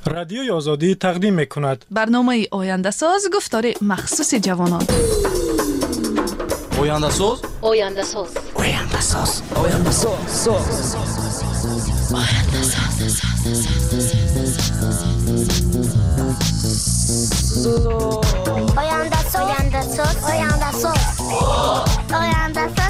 رادیوی آزادی تقدیم می‌کند. برنامه آینده ساز گفتار مخصوص جوانان. آینده ساز؟ آینده ساز. آینده ساز. آینده ساز. آینده ساز. آینده ساز. آینده ساز. آینده ساز. آینده ساز.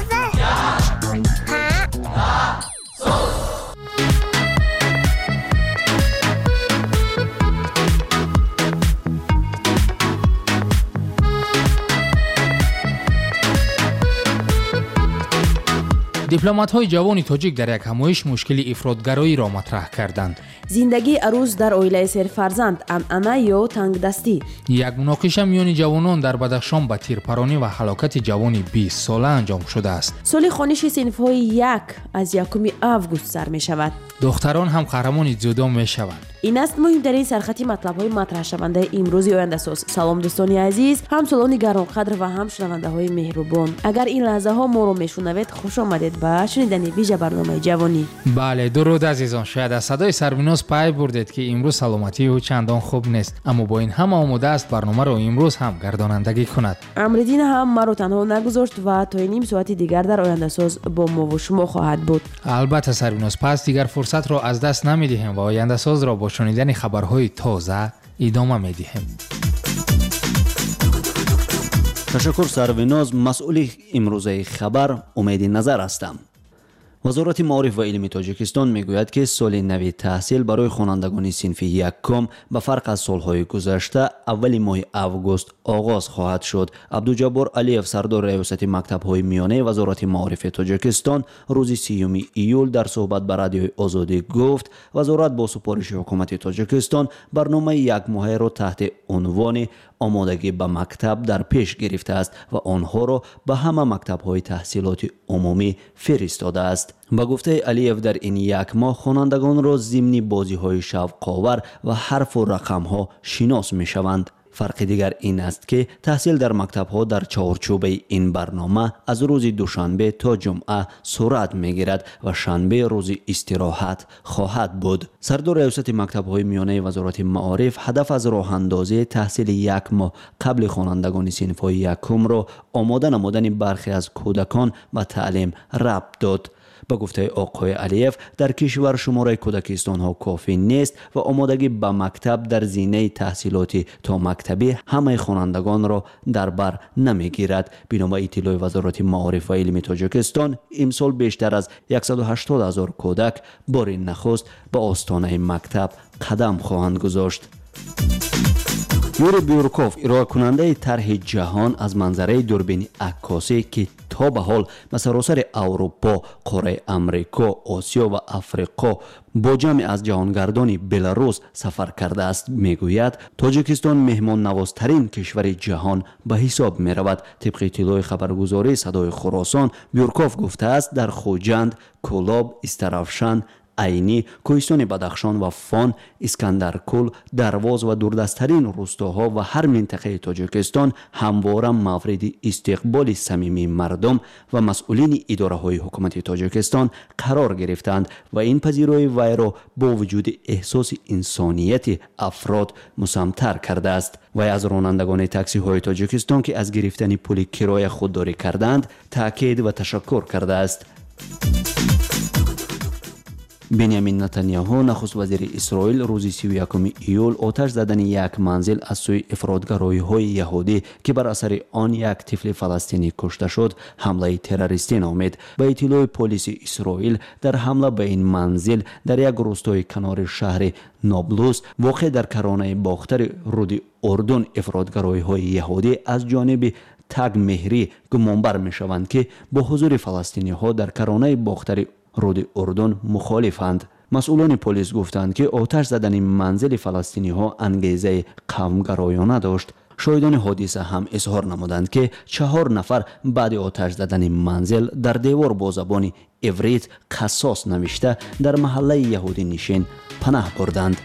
дипломатҳои ҷавони тоҷик дар як ҳамоиш мушкили ифротгароиро матраҳ карданд. зиндагии арӯз дар оилаи серфарзанд анъана ё тангдастӣ. як муноқиша миёни ҷавонон дар Бадахшон ба тирпаронӣ ва ҳалокати ҷавони 20 сола анҷом шудааст. соли хониши синфҳои 1 аз 1 август сар мешавад. духтарон ҳам қаҳрамони дзюдо мешаванд. ин аст муҳимтарин сархати матлабҳои матраҳшавандаи имрӯзи ояндасоз. салом дӯстони азиз, ҳамсолони гаронқадр ва ҳам шунавандаҳои меҳрубон. агар ин лаҳзаҳо моро мешунавед, хуш омадед ба шунидани вижа барномаи ҷавонӣ. бале, дуруд азизон. шояд аз садои сарвинос пай бурдед ки имрӯз саломатии ӯ чандон хуб нест, аммо бо ин ҳама омодааст барномаро имрӯз ҳам гардонандагӣ кунад. амриддин ҳам маро танҳо нагузошт ва то ним соати дигар дар ояндасоз бо мову шумо хоҳад буд. албатта сарвинос, пас дигар фурсатро аз даст намедиҳем ва ояндасозро бо шунидани хабарҳои тоза идома медиҳем. ташаккур сарвиноз. масъули имрӯзаи хабар умеди назар ҳастам. вазорати маориф ва илми тоҷикистон мегӯяд ки соли нави таҳсил барои хонандагони синфи якум ба фарқ аз солҳои гузашта аввали моҳи август оғоз хоҳад шуд. абдуҷаббор алиев, сардори раёсати мактабҳои миёнаи вазорати маорифи тоҷикистон, рӯзи 30 июл дар суҳбат ба радиои озодӣ гуфт, вазорат бо супориши ҳукумати тоҷикистон барномаи якмоҳаеро таҳти унвони омодагӣ ба мактаб дар пеш гирифтааст ва онҳоро ба ҳама мактабҳои таҳсилоти умумӣ фиристодааст. ба гуфтаи алиев, дар ин як моҳ хонандагонро зимни бозиҳои шавқовар ва ҳарфу рақамҳо шинос мешаванд. фарқи дигар ин аст ки таҳсил дар мактабҳо дар чаҳорчӯбаи ин барнома аз рӯзи душанбе то ҷумъа сурат мегирад ва шанбе рӯзи истироҳат хоҳад буд. сардори раёсати мактабҳои миёнаи вазорати маориф ҳадаф аз роҳандозии таҳсили як моҳ қабли хонандагони синфҳои якумро омода намудани бархе аз кӯдакон ба таълим рабт дод. ба гуфтаи оқои алиев, дар кишвар шумораи кӯдакистонҳо кофӣ нест ва омодагӣ ба мактаб дар зинаи таҳсилоти то мактабӣ ҳамаи хонандагонро дар бар намегирад. бино ба иттилои вазорати маориф ва илми тоҷикистон, имсол бештар аз 180 000 кӯдак бори нахуст ба остонаи мактаб қадам хоҳанд гузошт. юрий бюрков, ироакунандаи тарҳи ҷаҳон аз манзараи дурбини аккосӣ ки то ба ҳол ба саросари аврупо, қораи амрико, осиё ва африқо бо ҷамъе аз ҷаҳонгардони беларус сафар кардааст, мегӯяд тоҷикистон меҳмоннавозтарин кишвари ҷаҳон ба ҳисоб меравад. тибқи иттилои хабаргузории Садои Хӯросон, Бюрков гуфтааст, дар Хуҷанд, Кӯлоб, Истаравшан, айни, кӯҳистони Бадахшон ва Фон, Искандаркул, Дарвоз ва дурдасттарин рӯстоҳо ва ҳар минтақаи Тоҷикистон ҳамвора мавриди истиқболи самимии мардум ва масъулини идораҳои ҳукумати Тоҷикистон қарор гирифтанд ва ин пазирои вайро бо вуҷуди эҳсоси инсонияти афрод мусамтар кардааст. вай аз ронандагони таксиҳои Тоҷикистон ки аз гирифтани пули кироя худдорӣ карданд, таъкид ва ташаккур кардааст. бенямин Натаньяҳу, нахуст вазири Исроил, рӯзи 31 июл оташ задани як манзил аз сӯи ифротгароиҳои яҳудӣ ки бар асари он як тифли фаластинӣ кушта шуд, ҳамлаи террористӣ номид. ба иттилои полиси Исроил, дар ҳамла ба ин манзил дар як рӯстои канори шаҳри Ноблус воқеъ дар каронаи бохтари руди Урдун, ифротгароиҳои яҳудӣ аз ҷониби Таг Меҳрӣ гумонбар мешаванд ки бо ҳузури фаластиниҳо дар каронаи бохтари руди Урдун мухолифанд. масъулони полис гуфтанд ки оташ задани манзили фаластиниҳо ангезаи қавмгароёна дошт. шоҳидони ҳодиса ҳам изҳор намуданд ки 4 нафар баъди оташ задани манзил дар девор бо забони иврит қассос навишта дар маҳаллаи яҳудинишин панаҳ бурданд.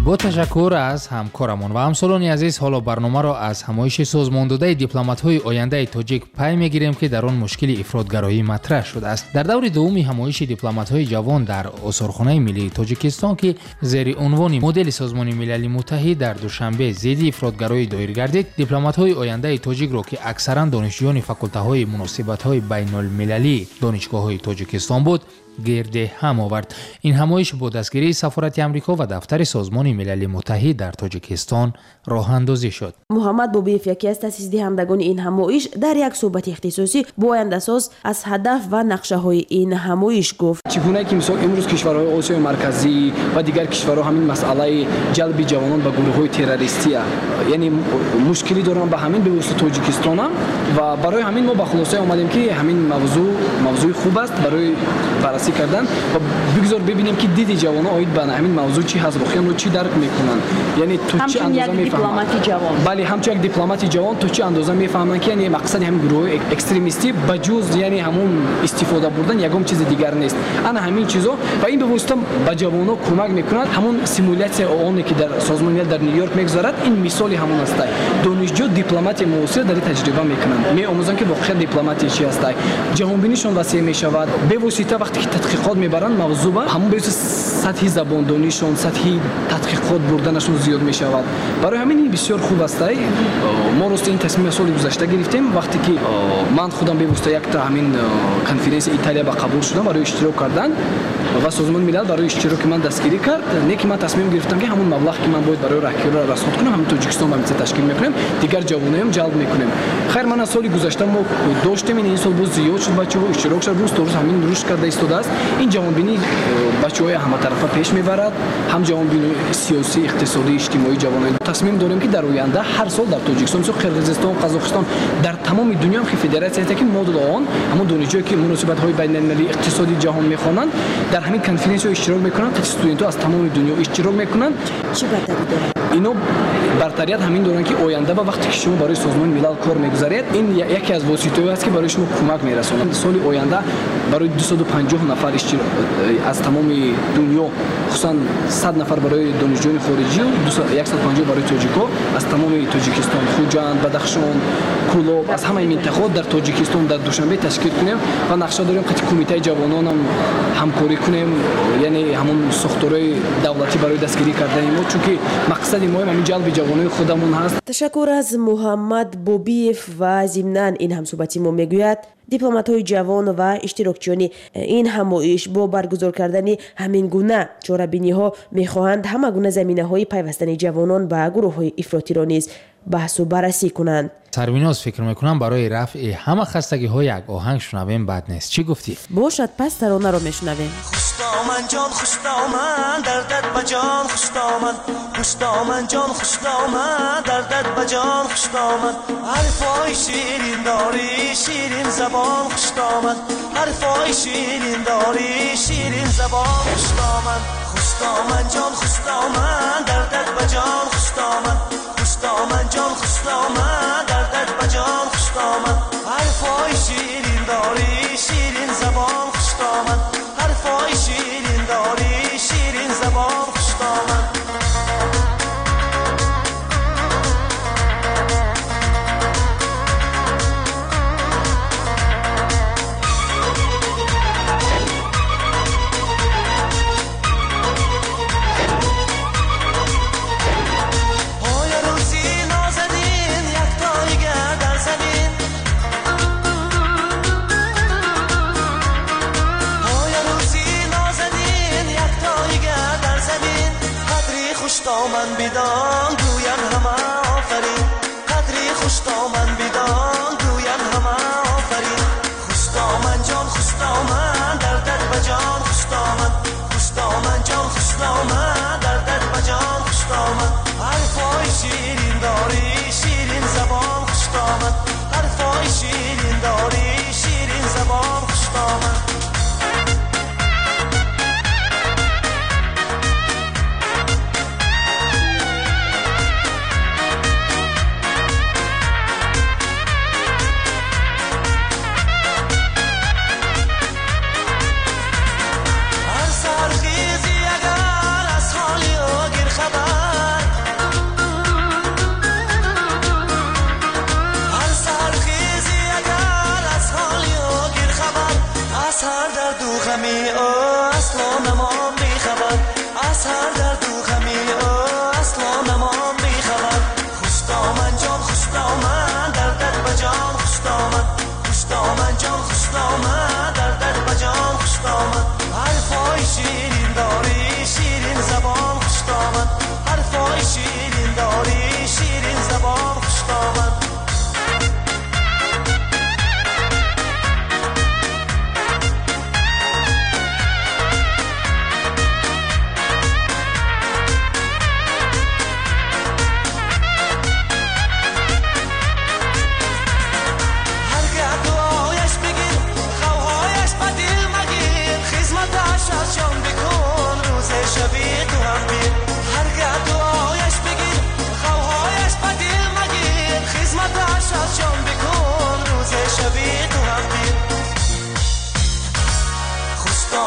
با تشکر از همکارمون و همسالان عزیز، حالا برنامه را از همایش سازمانداده دیپلمات‌های آینده تاجیک پی می‌گیریم که در آن مشکل افراط‌گرایی مطرح شده است. در دور دوم همایش دیپلمات‌های جوان در آثارخانه ملی تاجیکستان که زیر عنوان مدل سازمان ملل متحد در دوشنبه ضد افراط‌گرایی دایر گردید، دیپلمات‌های آینده تاجیک را که اکثرا دانشجویان فاکولته‌های مناسبت‌های بین‌المللی دانشگاه‌های تاجیکستان بود، گرد هم آورد. این همایش با دستگیری سفارت آمریکا و دفتر سازمان ملل متحد در تاجیکستان راه اندازی شد. محمد بوبیف، یکی از تأسیس دهندگان این همایش، در یک صحبت اختصاصی با آینده‌ساز از هدف و نقشه‌های این همایش گفت: چگونه که مثلا امروز کشورهای آسیای مرکزی و دیگر کشورها همین مسئله جلب جوانان به گروه‌های تروریستی یعنی مشکلی دارن با همین به واسطه تاجیکستان و برای همین ما به خلاصه اومدیم که همین موضوع خوب است برای بررسی کردن و بگذار ببینیم که دید جوانان آید به همین موضوع چی هست، واقعا چی درک میکنن، یعنی تو چه اندازه میفهمن. بله، همچون یک دیپلماتی جوان تو چه اندازه میفهمن که یعنی مقصد همین گروه اکستریمیستی بجز یعنی همون استفاده بردن یگام چیز دیگر نیست. انا همین چیزا و این به واسطه به جوانان کمک میکنند. همون سیمولیاسیون اونی که در سازمان ملل در نیویورک میگذارد، این مثالی همون است. دانشجو دیپلمات معاصر در تجربه میکنند، میآموزند که واقعا دیپلماتی چی است. جهانبینیشون وسیع میشود به واسطه وقتی که تحقیقات میبرند موضوع همون به سطح زبان دانیشون، سطح تحقیقات بردنشون زیاد میشود. برای همین این بسیار خوب است. ما راست این تصمیم سال گذشته گرفتیم وقتی که من خودم به واسطه یک تا همین کنفرانس ایتالیا با قبول شدم برای اشتراک کردن و سازمان ملل برای اشتراک من دستگیری کرد. نیکی من تصمیم گرفتم که همون مبلغ که من باید برای راهکاری را رصد کنم همین تاجیکستان با مثل تشکیل میکنیم، دیگر جوانان هم جلب میکنیم. خیر، من از سال گذشته ما داشتیم، این سال باز زیاد شد، بچه‌ها اشتراک شد، روز تا روز همین رشد کرده ایستاده است. این جوانبینی بچه‌های همه طرفه پیش میبرد، هم جوانبینی سیاسی، اقتصادی، اجتماعی جوانان. تصمیم داریم که در آینده هر سال در تاجیکستان، قرقیزستان، قزاقستان، در تمام دنیا هم فدراسیون است که مدل آن همون دانشجویی که مناسبت‌های بین‌المللی اقتصادی جهان میخوانند در همین کنفرانس اشتراک میکنند. استودنت‌ها از تمام دنیا اشتراک میکنند. چی برتری داره؟ اینو برتریت همین دارن که آینده با وقتی که شما برای سازمان ملل کار میگذارید، این یکی از واسطه‌ای است که برای شما کمک میرسونه. سال آینده برای 250 نفر از تمام دنیا، خصوصا 100 نفر برای دانشجویان خارجی و 150 برای تاجیک‌ها از تمام تاجیکستان، خوجند، بدخشان، کولاب، از همه منطقه‌ها در تاجیکستان در دوشنبه تشکیل کنیم و نقشه داریم که کمیته جوانان هم همکاری کنیم، یعنی همون ساختارهای دولتی برای دستگیری کردن ما، چون که مقصد ما همین جلب جوانای خودمون هست. تشکر از محمد بوبیف و ضمناً این همصحبتی ما میگوید دیپلمات‌های جوان و اشتراکچیان این همایش با برگزار کردن همین گونه چاره‌بینی‌ها می‌خواهند همه گونه زمینه‌های پیوستن جوانان به گروه‌های افراطی را نیز بحث و بررسی کنند. سربیناز فکر میکنم برای رفع همه خستگی‌های یک آهنگ شنویم بد نیست. چی گفتی؟ باشد، پس ترانه رو میشنویم. خوشدامن جان خوشدامن دردت بجان خوشدامن، خوشدامن جان خوشدامن دردت بجان خوشدامن، حرفای شیرین داری شیرین زبان خوشدامن، حرفای شیرین داری شیرین زبان خوشدامن، خوشدامن جان خوشدامن دردت بجان خوشدامن، خوشدامن جان خوشدامن دردت بجان خوشدامن، حرفای شیرین داری شیرین زبان خوشدامن، حرفای شیرین داری شیرین زبان خوشدامن. خوشدامن بیدان گویم همه آفرین، قدری خوشدامن بیدان گویم همه آفرین، خوشدامن جان خوشدامن دردت بجان خوشدامن، خوشدامن جان خوشدامن دردت بجان خوشدامن، حرفای شیرین داری شیرین زبان خوشدامن، حرفای شیرین داری شیرین زبان خوشدامن.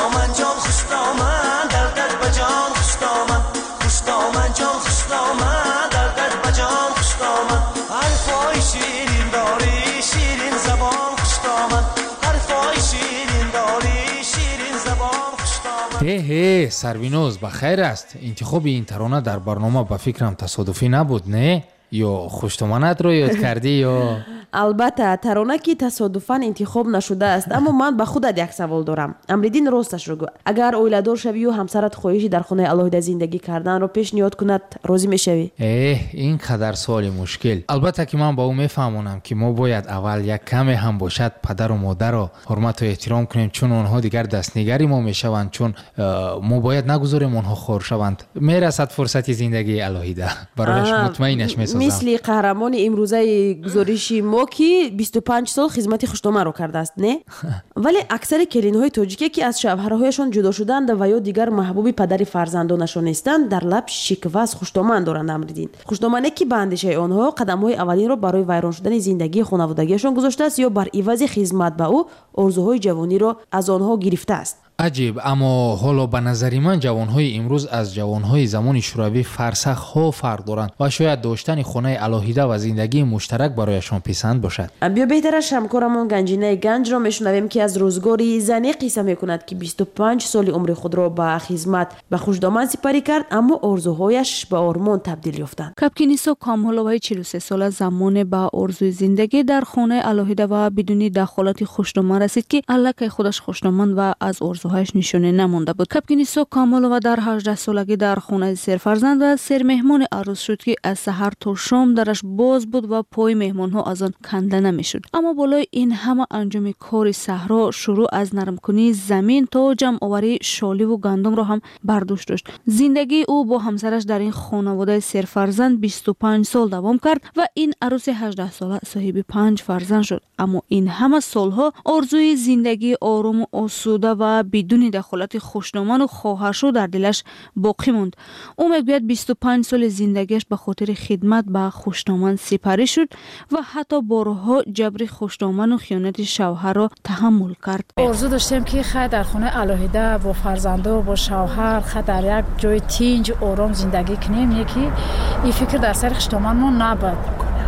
دامن جان خوش دامن در قد بجان خوش دامن خوش دامن جان خوش دامن در قد بجان خوش دامن حرفای شیرین داری شیرین زبان خوش دامن حرفای شیرین داری شیرین زبان خوش دامن. هی سروینوز بخیر است. انتخاب این ترانه در برنامه به فکرم تصادفی نبود نه؟ یا خوشتومنت رو یاد کردی یا البته ترانه که تصادفاً انتخاب نشده است، اما من به خودت یک سوال دارم. امریدین راستش رو گو. اگر اویلادور شوی و همسرت خواهشی در خانه الهیده زندگی کردن رو پیشنهاد کند راضی میشوی؟ این قدر سوال مشکل. البته که من با او میفهمونم که ما باید اول یک کمی هم باشد پدر و مادر رو حرمت و احترام کنیم، چون آنها دیگر دستنگری ما میشوند، چون ما باید نگذاریم آنها خور شوند. میرسد فرصت زندگی الهیده برایش مطمئنش میسازم. مثل قهرمان امروزه گزارشی ما که 25 سال خدمت خوشنامه رو کرده است نه؟ ولی اکثر کلین‌های تاجیکی که از شوهرهایشان جدا شدند و یا دیگر محبوب پدر فرزندانشان نیستند در لب شکوه از خوشنامه دارند. امریدین خوشنامه که به اندیشه آنها قدم‌های اولین را برای ویران شدن زندگی خانوادگیشان گذاشته است یا بر عوض خدمت به او آرزوهای جوانی را از آنها گرفته است. عجیب، اما حالا به نظر من جوانهای امروز از جوانهای زمان شوروی فرسخ‌ها فرق دارند و شاید داشتن خانه الهیده و زندگی مشترک برایشان پسند باشد. بیا بهترش همکارمون گنجینه گنج را میشنویم که از روزگاری زنی قصه میکند که 25 سال عمر خود را به خدمت به خوشدامن سپری کرد، اما آرزوهایش به آرمان تبدیل یافتند. کپکینیسو کامولوای 43 ساله زمان به آرزوی زندگی در خانه الهیده و بدون دخالت خوشنامه رسید که الکی خودش خوشنامه و از هایش نشونه نمونده بود. کپکینیسو کامولووا در 18 سالگی در خانه سر فرزند و سر مهمان عروس شد که از سحر تا شام درش باز بود و پای مهمان ها از آن کنده نمیشد. اما بالای این همه انجام کار صحرا شروع از نرم کنی زمین تا جمع آوری شالی و گندم را هم برداشت داشت. زندگی او با همسرش در این خانواده سر فرزند 25 سال دوام کرد و این عروس 18 ساله صاحب 5 فرزند شد. اما این همه سالها آرزوی زندگی آروم و آسوده و بدون دخالت خوشنامان و خواهرشو در دلش باقی موند. او میگوید 25 سال زندگیش به خاطر خدمت به خوشنامان سپری شد و حتی بارها جبر خوشنامان و خیانت شوهر را تحمل کرد. آرزو داشتیم که خیر در خانه الهیده با فرزندا و با شوهر خیر در یک جای تنج آرام زندگی کنیم. یکی این فکر در سر خوشنامان ما نبود.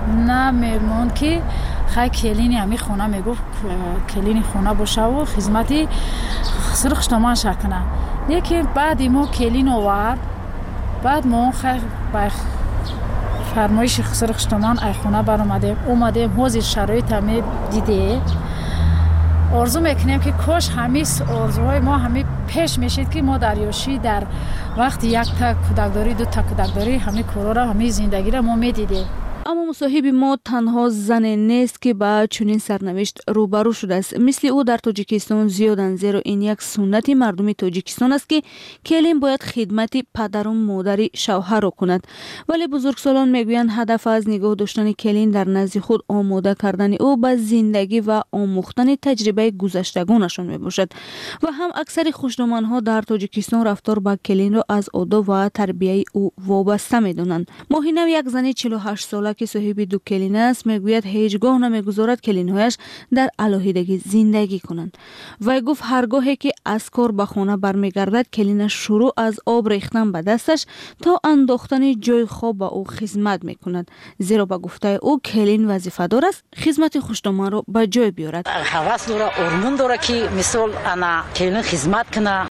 نه میمون که خیلی کلینی همی خونه میگفت کلینی خونه باشه و خدمتی سر خوشنامان شکنه. یکی بعد ما کلین آورد، بعد ما خیلی با فرمایش سر خوشنامان ای خونه بر اومدیم حوض شرایط همی دیده. آرزو میکنیم که کاش همی آرزوهای ما همی پیش میشید که ما در یوشی در وقت یک تا کودکداری دو تا کودکداری همی کارا را همی زندگی را ما میدیدیم. اما مصاحب ما تنها زن نیست که با چنین سرنوشت روبرو شده است. مثل او در تاجیکستان زیادن، زیرا این یک سنت مردم تاجیکستان است که کلین باید خدمت پدر و مادر شوهر را کند. ولی بزرگسالان میگویند هدف از نگاه داشتن کلین در نزد خود آماده کردن او به زندگی و آموختن تجربه گذشتگانشان میباشد. و هم اکثر خوشنامان ها در تاجیکستان رفتار با کلین را از آداب و تربیت او وابسته میدونند. ماهینه یک زن 48 ساله که صاحب دو کلین است میگوید هیچگاه نمیگذارد کلینهایش در الهیدگی زندگی کنند. و گفت هرگاهی که از کار به خانه برمیگردد کلینش شروع از آب ریختن به دستش تا انداختن جای خواب به او خدمت میکند، زیرا به گفته او کلین وظیفه دار است خدمت خوشنامان را به جای بیارد. حواس داره، ارمون داره که مثال انا کلین خدمت کنه